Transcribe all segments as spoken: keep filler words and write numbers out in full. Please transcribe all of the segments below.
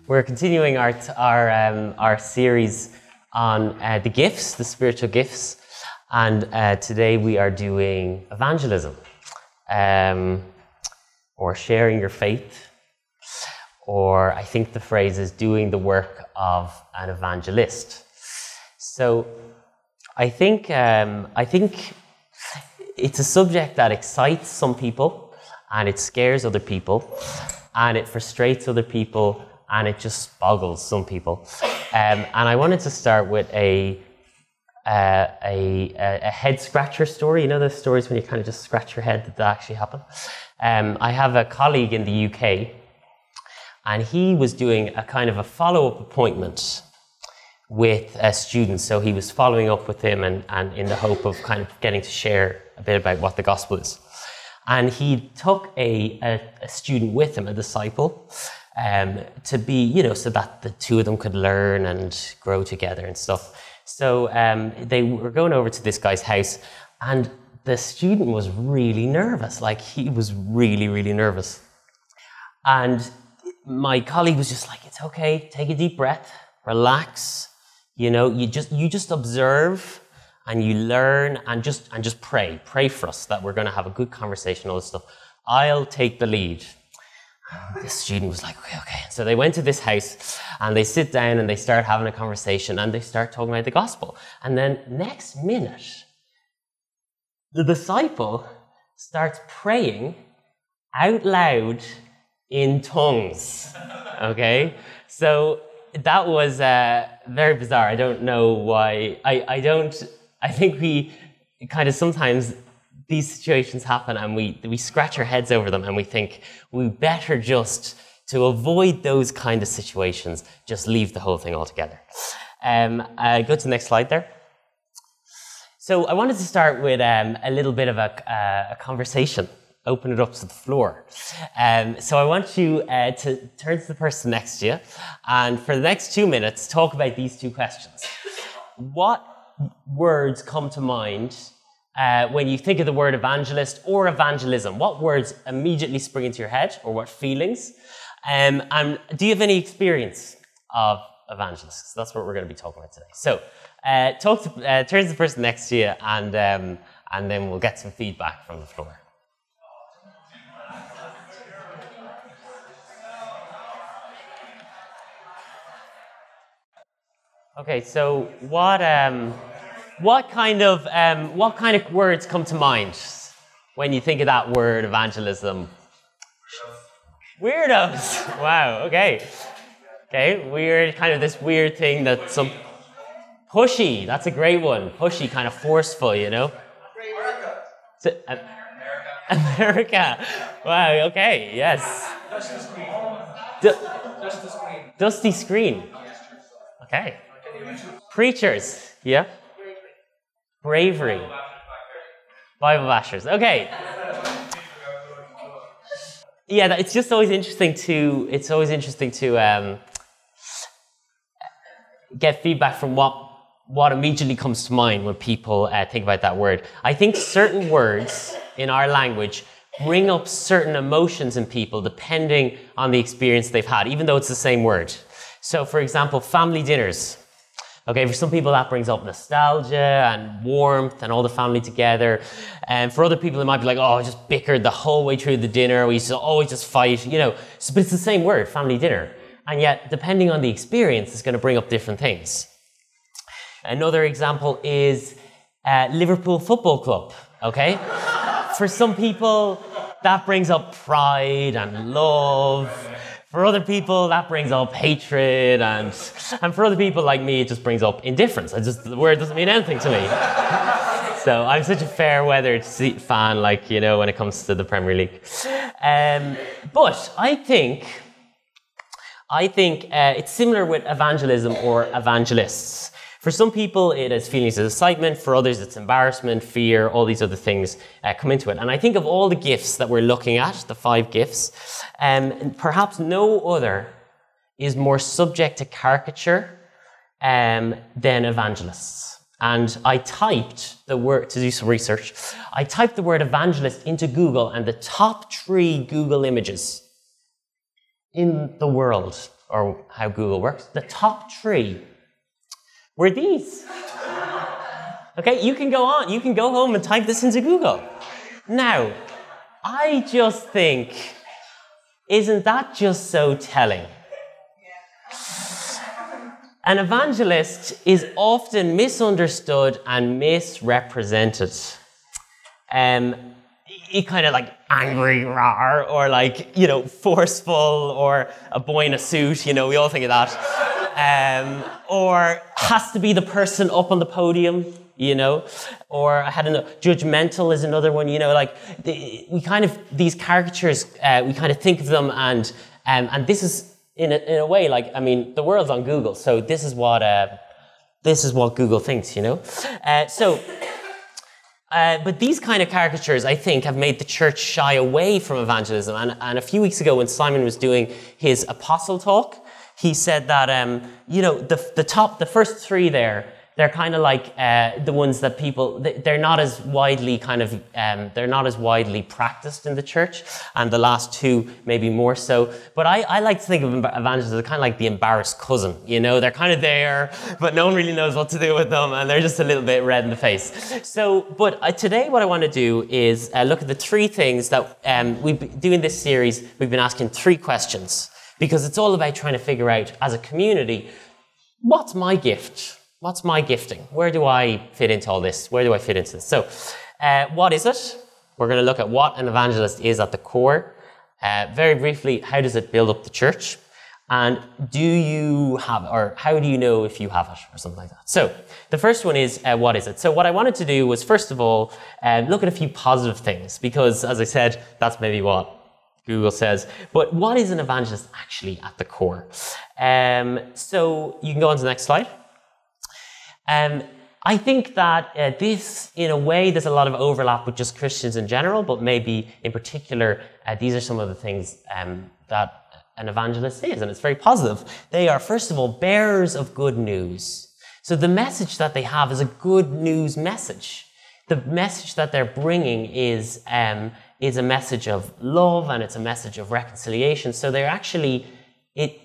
We're continuing our our um, our series on uh, the gifts, the spiritual gifts, and uh, today we are doing evangelism, um, or sharing your faith, or I think the phrase is doing the work of an evangelist. So I think um, I think it's a subject that excites some people, and it scares other people, and it frustrates other people, and it just boggles some people. Um, and I wanted to start with a, uh, a a head scratcher story. You know those stories when you kind of just scratch your head that that actually happened? Um, I have a colleague in the U K, and he was doing a kind of a follow-up appointment with a student. So he was following up with him and, and in the hope of kind of getting to share a bit about what the gospel is. And he took a, a, a student with him, a disciple, Um, to be, you know, so that the two of them could learn and grow together and stuff. So um, they were going over to this guy's house, and the student was really nervous. Like, he was really, really nervous. And my colleague was just like, "It's okay, take a deep breath, relax. You know, you just you just observe and you learn and just and just pray. Pray for us that we're going to have a good conversation, all this stuff. I'll take the lead." The student was like, okay, okay. So they went to this house and they sit down and they start having a conversation and they start talking about the gospel. And then next minute, the disciple starts praying out loud in tongues. Okay? So that was uh, very bizarre. I don't know why. I, I don't, I think we kind of sometimes these situations happen and we we scratch our heads over them and we think we better just, to avoid those kind of situations, just leave the whole thing altogether. Um, uh, go to the next slide there. So I wanted to start with um, a little bit of a, uh, a conversation, open it up to the floor. Um, so I want you uh, to turn to the person next to you and for the next two minutes talk about these two questions. What words come to mind Uh, when you think of the word evangelist or evangelism? What words immediately spring into your head, or what feelings? Um, and do you have any experience of evangelists? That's what we're going to be talking about today. So uh, talk to, uh, turn to the person next to you, and, um, and then we'll get some feedback from the floor. Okay, so what... Um, What kind of um, what kind of words come to mind when you think of that word, evangelism? Weirdos. Wow. Okay. Okay. Weird. Kind of this weird thing that some pushy. That's a great one. Pushy, kind of forceful. You know. America. So, uh, America. Wow. Okay. Yes. Dusty screen. Du- Dusty screen. Dusty screen. Okay. Preachers. Yeah. Bravery. Bible bashers. Okay. Yeah, it's just always interesting to it's always interesting to um, get feedback from what what immediately comes to mind when people uh, think about that word. I think certain words in our language bring up certain emotions in people depending on the experience they've had, even though it's the same word. So, for example, family dinners. Okay, for some people that brings up nostalgia and warmth and all the family together. And for other people it might be like, oh, I just bickered the whole way through the dinner. We used to always just fight, you know. So, but it's the same word, family dinner. And yet, depending on the experience, it's going to bring up different things. Another example is uh, Liverpool Football Club, okay? For some people, that brings up pride and love. For other people, that brings up hatred, and and for other people like me, it just brings up indifference. I just the word doesn't mean anything to me. So I'm such a fair weather fan, like, you know, when it comes to the Premier League. Um, but I think I think uh, it's similar with evangelism or evangelists. For some people, it is feelings of excitement. For others, it's embarrassment, fear, all these other things uh, come into it. And I think of all the gifts that we're looking at, the five gifts, um, perhaps no other is more subject to caricature um, than evangelists. And I typed the word, to do some research, I typed the word evangelist into Google, and the top three Google images in the world or how Google works, the top three were these. Okay, you can go on, you can go home and type this into Google. Now, I just think, isn't that just so telling? An evangelist is often misunderstood and misrepresented. Um, he kind of like angry, rawr, or like, you know, forceful, or a boy in a suit, you know, we all think of that. Um, or has to be the person up on the podium, you know, or I had another, judgmental is another one, you know, like the, we kind of, these caricatures, uh, we kind of think of them, and um, and this is, in a, in a way, like, I mean, the world's on Google, so this is what, uh, this is what Google thinks, you know. Uh, so, uh, but these kind of caricatures, I think, have made the church shy away from evangelism. And, and a few weeks ago, when Simon was doing his apostle talk, he said that, um, you know, the the top, the first three there, they're kind of like uh, the ones that people, they're not as widely kind of, um, they're not as widely practiced in the church, and the last two maybe more so. But I, I like to think of evangelists as kind of like the embarrassed cousin, you know, they're kind of there, but no one really knows what to do with them, and they're just a little bit red in the face. So, but uh, today what I want to do is uh, look at the three things that um, we've been doing this series. We've been asking three questions, because it's all about trying to figure out, as a community, what's my gift? What's my gifting? Where do I fit into all this? Where do I fit into this? So, uh, what is it? We're going to look at what an evangelist is at the core. Uh, very briefly, how does it build up the church? And do you have it? Or how do you know if you have it? Or something like that. So, the first one is, uh, what is it? So, what I wanted to do was, first of all, uh, look at a few positive things. Because, as I said, that's maybe what Google says. But what is an evangelist actually at the core? Um, so, you can go on to the next slide. Um, I think that uh, this, in a way, there's a lot of overlap with just Christians in general, but maybe in particular, uh, these are some of the things um, that an evangelist is, and it's very positive. They are, first of all, bearers of good news. So the message that they have is a good news message. The message that they're bringing is um, is a message of love, and it's a message of reconciliation. So they're actually, it.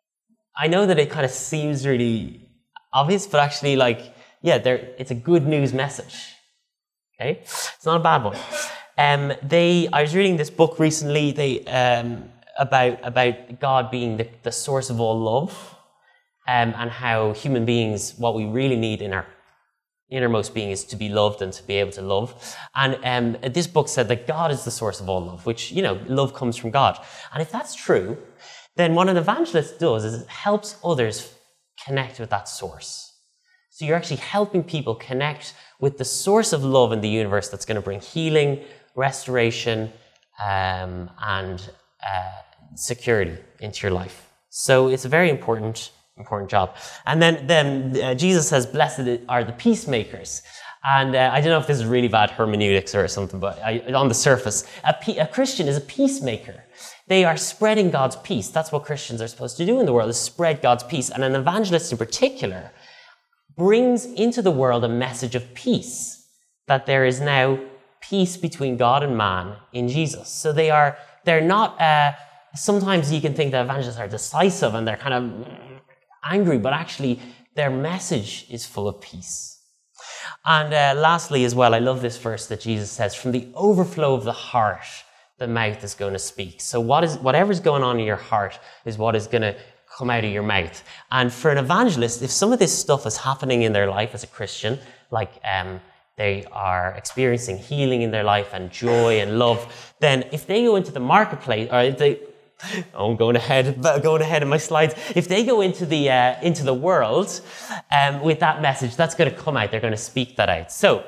I know that it kind of seems really obvious, but actually, like, yeah, there, it's a good news message. Okay, it's not a bad one. Um, they, I was reading this book recently. They um, about about God being the, the source of all love, um, and how human beings, what we really need in our innermost being is to be loved and to be able to love. And um, this book said that God is the source of all love, which, you know, love comes from God. And if that's true, then what an evangelist does is it helps others connect with that source. So you're actually helping people connect with the source of love in the universe that's going to bring healing, restoration, um, and uh, security into your life. So it's a very important, important job. And then, then uh, Jesus says, "Blessed are the peacemakers." And uh, I don't know if this is really bad hermeneutics or something, but I, on the surface, a, pe- a Christian is a peacemaker. They are spreading God's peace. That's what Christians are supposed to do in the world, is spread God's peace. And an evangelist in particular brings into the world a message of peace, that there is now peace between God and man in Jesus. So they are, they're not, uh, sometimes you can think that evangelists are decisive and they're kind of angry, but actually their message is full of peace. And uh, lastly as well, I love this verse that Jesus says, "From the overflow of the heart, the mouth is going to speak." So what is whatever's going on in your heart is what is going to come out of your mouth. And for an evangelist, if some of this stuff is happening in their life as a Christian, like um, they are experiencing healing in their life and joy and love, then if they go into the marketplace, or if they, oh, I'm going ahead, going ahead in my slides. If they go into the uh, into the world um, with that message, that's going to come out. They're going to speak that out. So,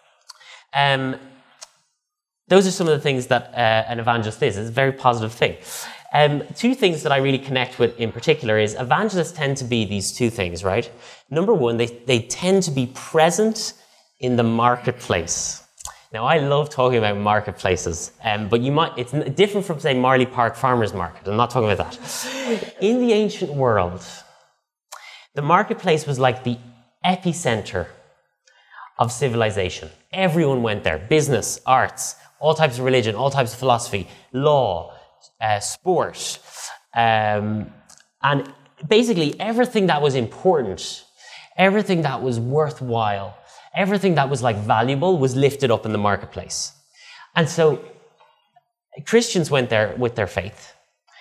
um, those are some of the things that uh, an evangelist is. It's a very positive thing. Um, two things that I really connect with in particular is evangelists tend to be these two things, right? Number one, they, they tend to be present in the marketplace. Now, I love talking about marketplaces, um, but you might, it's different from, say, Marley Park Farmers Market. I'm not talking about that. In the ancient world, the marketplace was like the epicenter of civilization. Everyone went there. Business, arts, all types of religion, all types of philosophy, law, uh, sport, um, And basically everything that was important, everything that was worthwhile, everything that was like valuable was lifted up in the marketplace. And so Christians went there with their faith.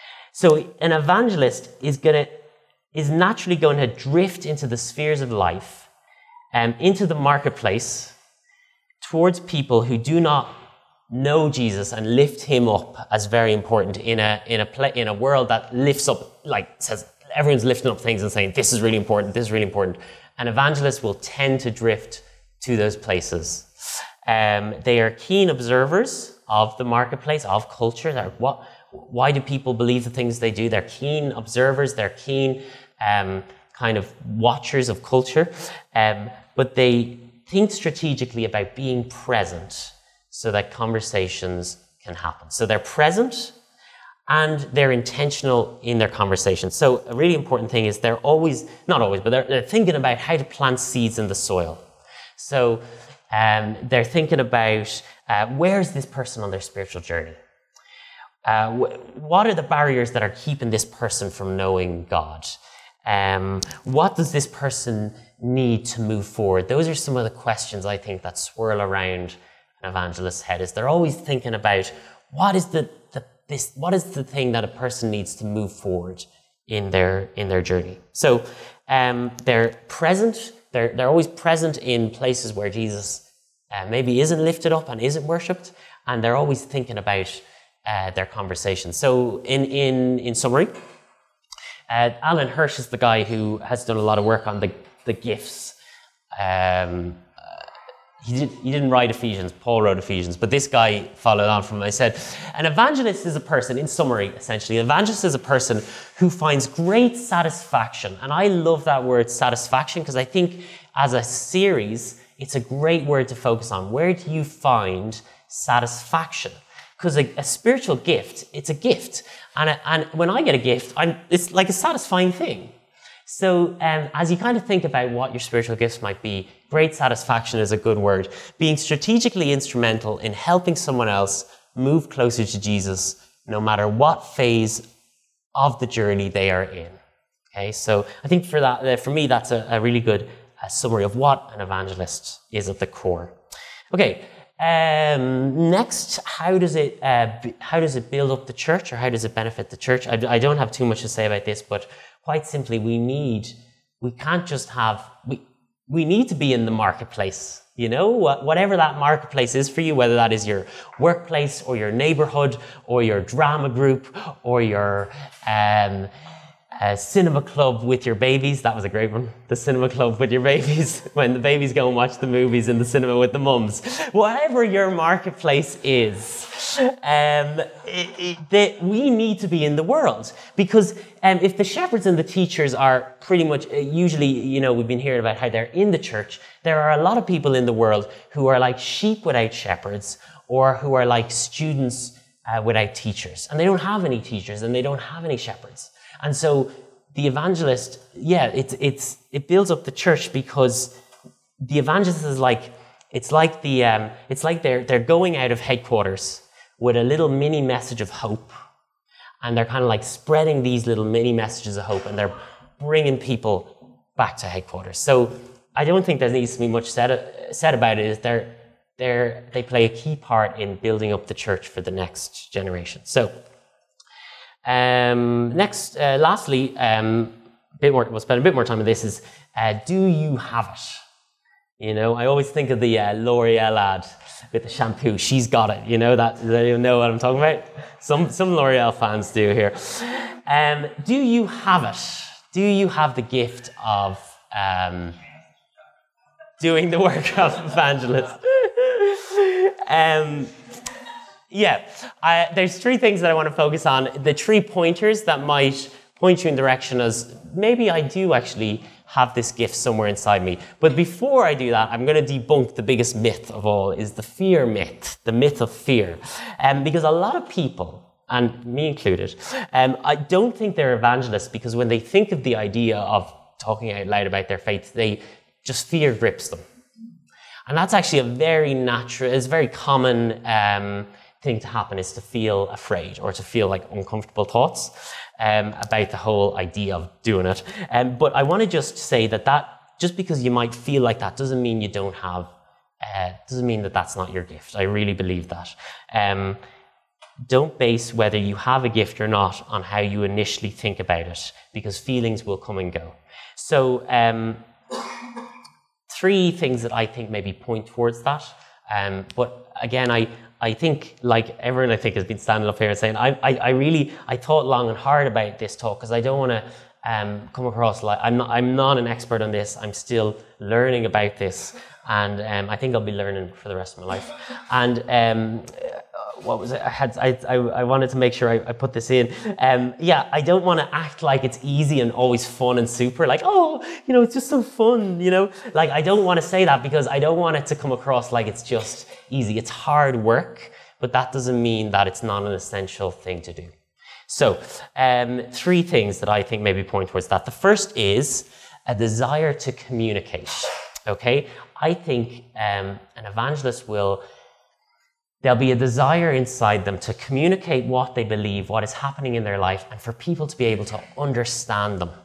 So an evangelist is going to is naturally going to drift into the spheres of life, um, into the marketplace, towards people who do not know Jesus and lift him up as very important in a in a pla- in a world that lifts up, like says everyone's lifting up things and saying this is really important, this is really important. An evangelist will tend to drift to those places. Um, they are keen observers of the marketplace, of culture. They're, what, why do people believe the things they do? They're keen observers. They're keen um, kind of watchers of culture. Um, but they think strategically about being present so that conversations can happen. So they're present and they're intentional in their conversations. So a really important thing is they're always, not always, but they're, they're thinking about how to plant seeds in the soil. So um, they're thinking about uh, where is this person on their spiritual journey? Uh, wh- what are the barriers that are keeping this person from knowing God? Um, what does this person need to move forward? Those are some of the questions I think that swirl around an evangelist's head. Is they're always thinking about what is the, the this what is the thing that a person needs to move forward in their in their journey. So um, they're present. They're, they're always present in places where Jesus uh, maybe isn't lifted up and isn't worshipped, and they're always thinking about uh, their conversation. So in, in, in summary, uh, Alan Hirsch is the guy who has done a lot of work on the, the gifts. Um, uh, he, did, he didn't write Ephesians, Paul wrote Ephesians, but this guy followed on from him. I said, an evangelist is a person, in summary, essentially, an evangelist is a person who finds great satisfaction. And I love that word satisfaction because I think as a series, it's a great word to focus on. Where do you find satisfaction? Because a, a spiritual gift, it's a gift. And, a, and when I get a gift, I'm, it's like a satisfying thing. So um, as you kind of think about what your spiritual gifts might be, great satisfaction is a good word. Being strategically instrumental in helping someone else move closer to Jesus, no matter what phase of the journey they are in. Okay, so I think for that, uh, for me, that's a, a really good uh, summary of what an evangelist is at the core. Okay, um, next, how does it uh, b- how does it build up the church, or how does it benefit the church? I, d- I don't have too much to say about this, but quite simply, we need, we can't just have, we, we need to be in the marketplace, you know, whatever that marketplace is for you, whether that is your workplace or your neighborhood or your drama group or your um, uh, cinema club with your babies. That was a great one. The cinema club with your babies, when the babies go and watch the movies in the cinema with the mums. Whatever your marketplace is, um, it, it, they, we need to be in the world, because um, if the shepherds and the teachers are pretty much, uh, usually, you know, we've been hearing about how they're in the church, there are a lot of people in the world who are like sheep without shepherds, or who are like students uh, without teachers, and they don't have any teachers and they don't have any shepherds. And so the evangelist, yeah, it's it's it builds up the church, because the evangelist is like, it's like the um, it's like they're they're going out of headquarters with a little mini message of hope, and they're kind of like spreading these little mini messages of hope, and they're bringing people back to headquarters. So I don't think there needs to be much said said about it. Is they're they're they play a key part in building up the church for the next generation. So. Um, next, uh, lastly, um, a bit more, we'll spend a bit more time on this, is uh, do you have it? You know, I always think of the uh, L'Oreal ad with the shampoo. She's got it. You know that? Does anyone know what I'm talking about? Some some L'Oreal fans do here. Um, do you have it? Do you have the gift of um, doing the work of evangelist? um, Yeah, I, there's three things that I want to focus on. The three pointers that might point you in direction as maybe I do actually have this gift somewhere inside me. But before I do that, I'm going to debunk the biggest myth of all, is the fear myth, the myth of fear. Um, because a lot of people, and me included, um, I don't think they're evangelists, because when they think of the idea of talking out loud about their faith, they just fear grips them. And that's actually a very natural, it's very common um, thing to happen is to feel afraid or to feel like uncomfortable thoughts um, about the whole idea of doing it. Um, but I want to just say that that just because you might feel like that doesn't mean you don't have, uh, doesn't mean that that's not your gift. I really believe that. Um, don't base whether you have a gift or not on how you initially think about it, because feelings will come and go. So um, three things that I think maybe point towards that. Um, but again, I, I think, like everyone I think has been standing up here and saying, I, I, I really, I thought long and hard about this talk because I don't want to um, come across like, I'm not, I'm not an expert on this. I'm still learning about this. And um, I think I'll be learning for the rest of my life. And um, what was it? I had, I, I, I wanted to make sure I, I put this in. Um, yeah, I don't want to act like it's easy and always fun and super, like, oh, you know, it's just so fun, you know? Like, I don't want to say that because I don't want it to come across like it's just easy. It's hard work, but that doesn't mean that it's not an essential thing to do. So, um, three things that I think maybe point towards that. The first is a desire to communicate, okay? I think um, an evangelist will, there'll be a desire inside them to communicate what they believe, what is happening in their life, and for people to be able to understand them.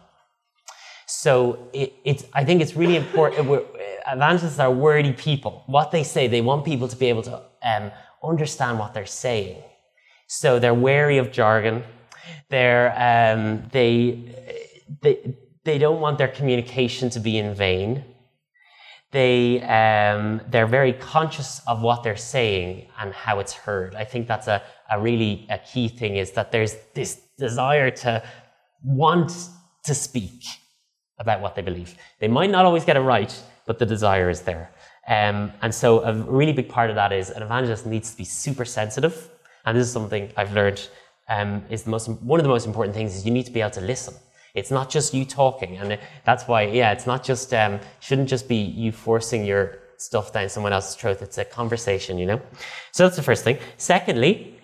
So it, it's, I think it's really important. We're, evangelists are wordy people. What they say, they want people to be able to um, understand what they're saying. So they're wary of jargon. They're, um, they, they, they don't want their communication to be in vain. They, um, they're very conscious of what they're saying and how it's heard. I think that's a, a really a key thing, is that there's this desire to want to speak about what they believe. They might not always get it right, but the desire is there. Um, and so a really big part of that is an evangelist needs to be super sensitive. And this is something I've learned um, is the most, one of the most important things is you need to be able to listen. It's not just you talking, and that's why, yeah, it's not just, um, shouldn't just be you forcing your stuff down someone else's throat. It's a conversation, you know? So that's the first thing. Secondly,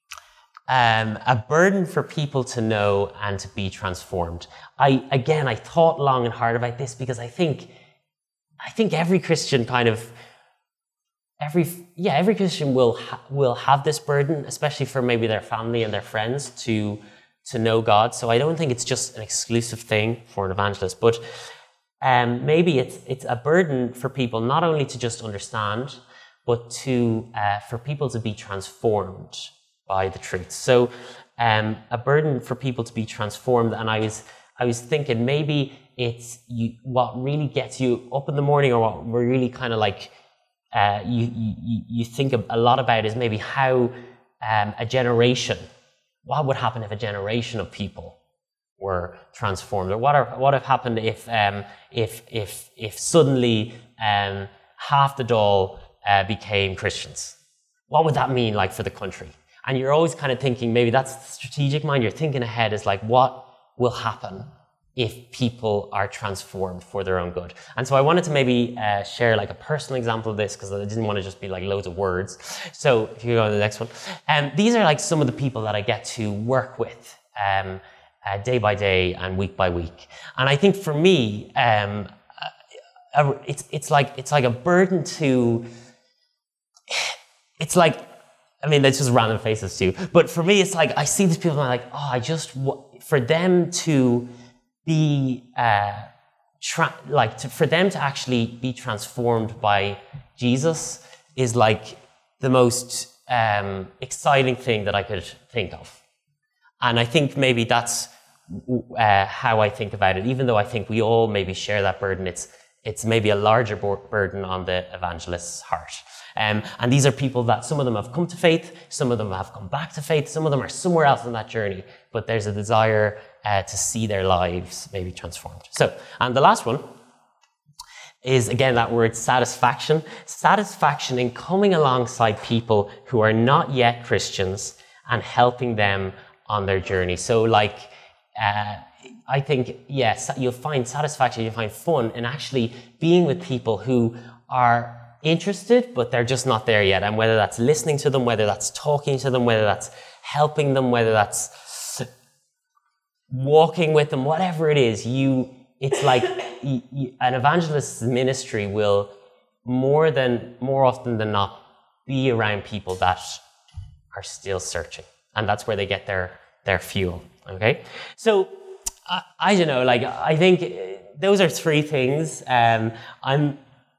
um, a burden for people to know and to be transformed. I, again, I thought long and hard about this because I think, I think every Christian kind of, every, yeah, every Christian will, ha- will have this burden, especially for maybe their family and their friends to, to know God. So I don't think it's just an exclusive thing for an evangelist, but um, maybe it's it's a burden for people not only to just understand, but to uh, for people to be transformed by the truth. So um, a burden for people to be transformed. And I was I was thinking maybe it's you, what really gets you up in the morning, or what we're really kind of like uh, you, you you think a lot about is maybe how um, a generation. What would happen if a generation of people were transformed, or what are, what have happened if um, if if if suddenly um, half the Dáil uh, became Christians? What would that mean like for the country? And you're always kind of thinking, maybe that's the strategic mind. You're thinking ahead, is like, what will happen if people are transformed for their own good? And so I wanted to maybe uh, share like a personal example of this, because I didn't want to just be like loads of words. So if you go to the next one, um, these are like some of the people that I get to work with um, uh, day by day and week by week. And I think for me, um, uh, it's it's like it's like a burden to. It's like, I mean, that's just random faces too. But for me, it's like I see these people and I'm like, oh, I just for them to. be uh, tra- like to, for them to actually be transformed by Jesus is like the most um, exciting thing that I could think of. And I think maybe that's uh, how I think about it. Even though I think we all maybe share that burden, it's it's maybe a larger bo- burden on the evangelist's heart. Um, and these are people that some of them have come to faith, some of them have come back to faith, some of them are somewhere else in that journey, but there's a desire uh, to see their lives maybe transformed. So, and the last one is, again, that word satisfaction. Satisfaction in coming alongside people who are not yet Christians and helping them on their journey. So like, uh, I think, yes, you'll find satisfaction, you'll find fun in actually being with people who are interested, but they're just not there yet. And whether that's listening to them, whether that's talking to them, whether that's helping them, whether that's walking with them, whatever it is, you, it's like you, you, an evangelist's ministry will more than, more often than not be around people that are still searching. And that's where they get their, their fuel, okay? So, I, I don't know, like, I think those are three things. Um, I'm,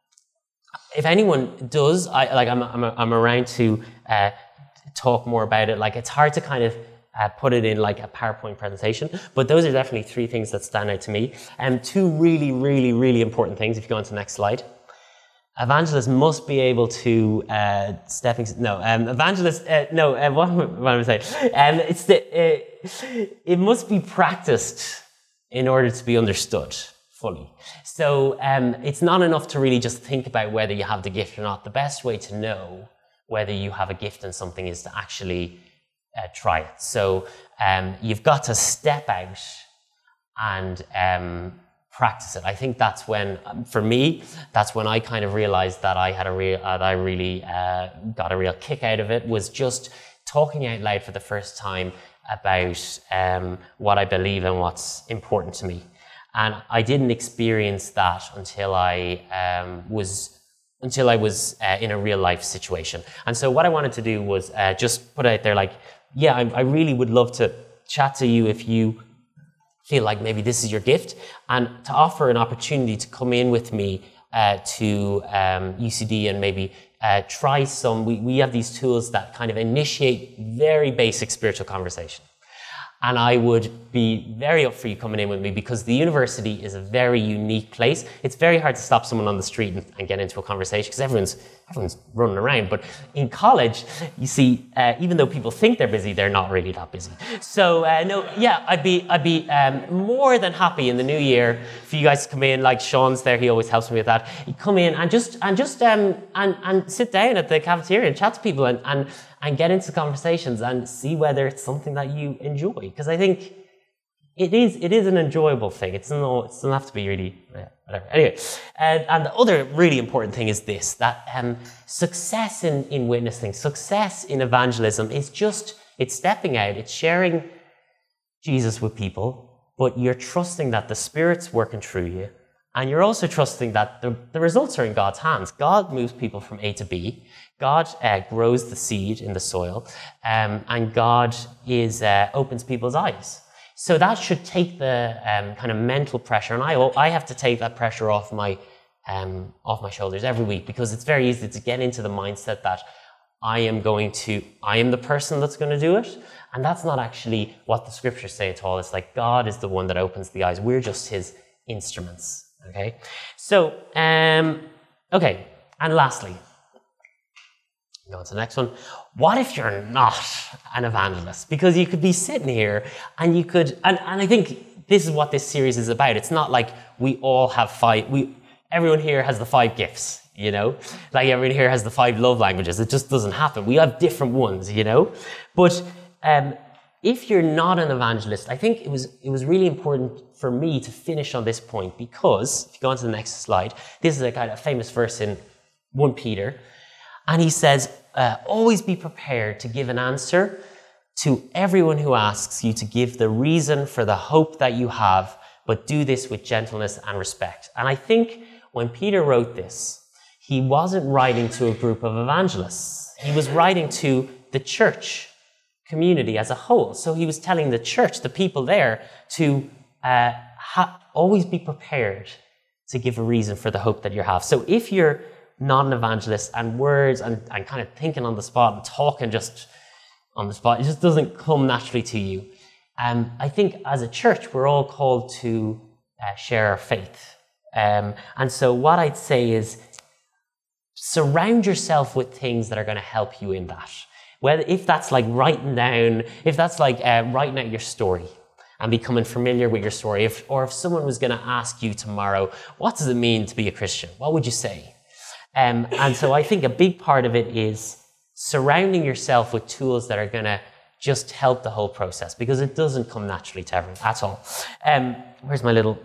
if anyone does, I like, I'm, I'm, I'm around to uh, talk more about it. Like, it's hard to kind of uh, put it in like a PowerPoint presentation, but those are definitely three things that stand out to me. And um, two really, really, really important things, if you go on to the next slide. Evangelists must be able to uh, stepping. No, um, evangelists. Uh, no, uh, what, what am I saying? Um, it's the, uh, it must be practiced in order to be understood fully. So um, it's not enough to really just think about whether you have the gift or not. The best way to know whether you have a gift in something is to actually uh, try it. So um, you've got to step out and um, practice it. I think that's when, for me, that's when I kind of realized that I had a real, uh, that I really uh, got a real kick out of it, was just talking out loud for the first time about um, what I believe and what's important to me. And I didn't experience that until I um, was until I was uh, in a real life situation. And so what I wanted to do was uh, just put out there, like, yeah, I, I really would love to chat to you if you feel like maybe this is your gift, and to offer an opportunity to come in with me uh, to um, U C D and maybe uh, try some, we, we have these tools that kind of initiate very basic spiritual conversation. And I would be very up for you coming in with me, because the university is a very unique place. It's very hard to stop someone on the street and, and get into a conversation, because everyone's everyone's running around. But in college, you see, uh, even though people think they're busy, they're not really that busy. So uh, no, yeah, I'd be I'd be um, more than happy in the new year for you guys to come in. Like Sean's there, he always helps me with that. You come in and just and just um, and and sit down at the cafeteria and chat to people and and. and get into conversations and see whether it's something that you enjoy. Because I think it is it is an enjoyable thing. It's not, it doesn't have to be really, yeah, whatever. Anyway, and, and the other really important thing is this, that um, success in, in witnessing, success in evangelism is just, it's stepping out, it's sharing Jesus with people, but you're trusting that the Spirit's working through you. And you're also trusting that the, the results are in God's hands. God moves people from A to B. God uh, grows the seed in the soil. Um, and God is uh, opens people's eyes. So that should take the um, kind of mental pressure. And I, I have to take that pressure off my, um, off my shoulders every week, because it's very easy to get into the mindset that I am going to, I am the person that's going to do it. And that's not actually what the scriptures say at all. It's like God is the one that opens the eyes. We're just his instruments. Okay, so, um, okay, and lastly, go on to the next one. What if you're not an evangelist? Because you could be sitting here and you could, and, and I think this is what this series is about. It's not like we all have five, we, everyone here has the five gifts, you know? Like everyone here has the five love languages. It just doesn't happen. We have different ones, you know? But um, if you're not an evangelist, I think it was it was really important for me to finish on this point, because if you go on to the next slide, this is a kind of famous verse in First Peter, and he says, uh, always be prepared to give an answer to everyone who asks you to give the reason for the hope that you have, but do this with gentleness and respect. And I think when Peter wrote this, he wasn't writing to a group of evangelists. He was writing to the church community as a whole. So he was telling the church, the people there, to uh, ha- always be prepared to give a reason for the hope that you have. So if you're not an evangelist, and words and, and kind of thinking on the spot and talking just on the spot, it just doesn't come naturally to you. Um, I think as a church, we're all called to uh, share our faith. Um, and so what I'd say is surround yourself with things that are going to help you in that. Whether, if that's like writing down, if that's like uh, writing out your story and becoming familiar with your story, if, or if someone was going to ask you tomorrow, what does it mean to be a Christian? What would you say? Um, and so I think a big part of it is surrounding yourself with tools that are going to just help the whole process, because it doesn't come naturally to everyone at all. Um, where's my little...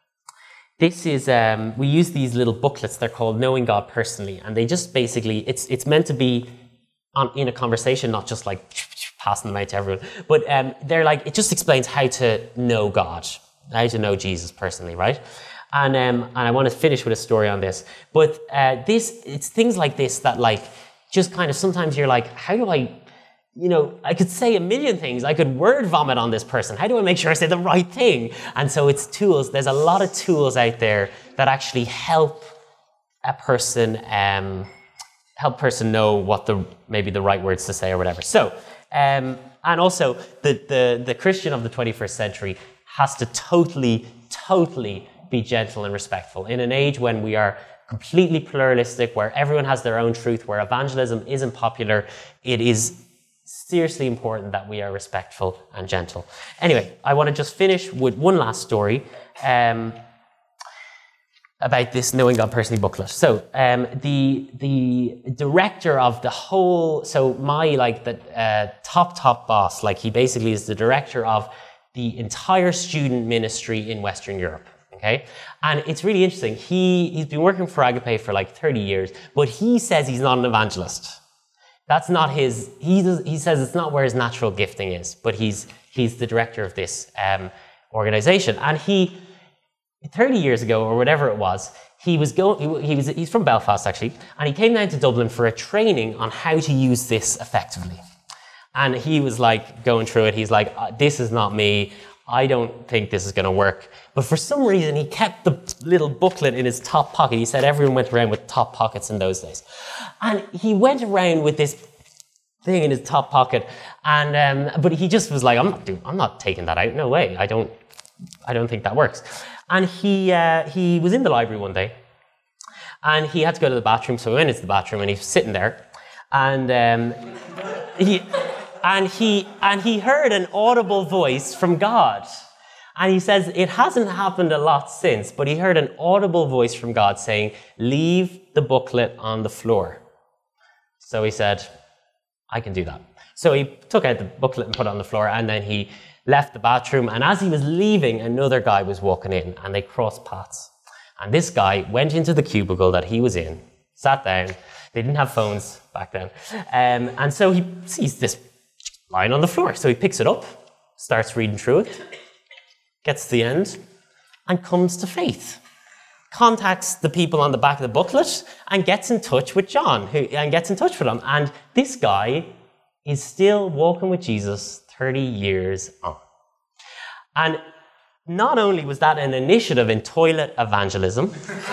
This is, um, we use these little booklets, they're called Knowing God Personally, and they just basically, it's it's meant to be on, in a conversation, not just like passing them out to everyone, but um, they're like, it just explains how to know God, how to know Jesus personally, right? And um, and I want to finish with a story on this, but uh, this, it's things like this that like, just kind of, sometimes you're like, how do I you know, I could say a million things. I could word vomit on this person. How do I make sure I say the right thing? And so it's tools. There's a lot of tools out there that actually help a person, um, help person know what the maybe the right words to say or whatever. So, um, and also the, the, the Christian of the twenty-first century has to totally, totally be gentle and respectful. In an age when we are completely pluralistic, where everyone has their own truth, where evangelism isn't popular, it is seriously important that we are respectful and gentle. Anyway, I want to just finish with one last story um, about this Knowing God Personally booklet. So um, the the director of the whole, so my like the uh, top top boss, like he basically is the director of the entire student ministry in Western Europe. Okay, and it's really interesting. He he's been working for Agape for like thirty years, but he says he's not an evangelist. That's not his, he, does, he says it's not where his natural gifting is, but he's he's the director of this um, organization. And he, thirty years ago or whatever it was, he was going, he, he was, he's from Belfast actually, and he came down to Dublin for a training on how to use this effectively. And he was like going through it, he's like, this is not me, I don't think this is going to work. But for some reason, he kept the little booklet in his top pocket. He said everyone went around with top pockets in those days. And he went around with this thing in his top pocket. And um, but he just was like, I'm not doing, I'm not taking that out. No way. I don't, I don't think that works. And he, uh, he was in the library one day. And he had to go to the bathroom. So he went into the bathroom and he was sitting there. And um, he... And he, and he heard an audible voice from God. And he says it hasn't happened a lot since, but he heard an audible voice from God saying, leave the booklet on the floor. So he said, I can do that. So he took out the booklet and put it on the floor, and then he left the bathroom. And as he was leaving, another guy was walking in, and they crossed paths. And this guy went into the cubicle that he was in, sat down. They didn't have phones back then. Um, and so he sees this lying on the floor. So he picks it up, starts reading through it, gets to the end, and comes to faith. Contacts the people on the back of the booklet and gets in touch with John, who, and gets in touch with him. And this guy is still walking with Jesus thirty years on. And not only was that an initiative in toilet evangelism,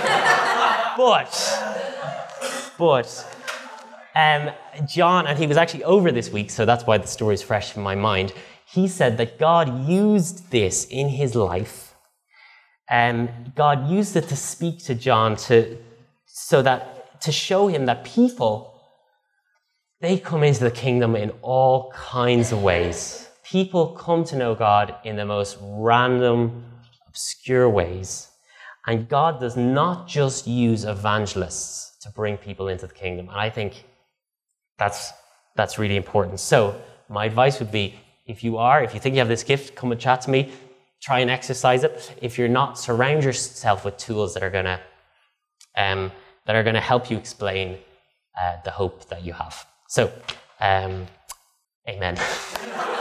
but, but, Um, John, and he was actually over this week, so that's why the story is fresh in my mind. He said that God used this in his life. And um, God used it to speak to John to, so that, to show him that people, they come into the kingdom in all kinds of ways. People come to know God in the most random, obscure ways. And God does not just use evangelists to bring people into the kingdom. And I think That's that's really important. So my advice would be, if you are, if you think you have this gift, come and chat to me. Try and exercise it. If you're not, surround yourself with tools that are gonna um, that are gonna help you explain uh, the hope that you have. So, um, amen.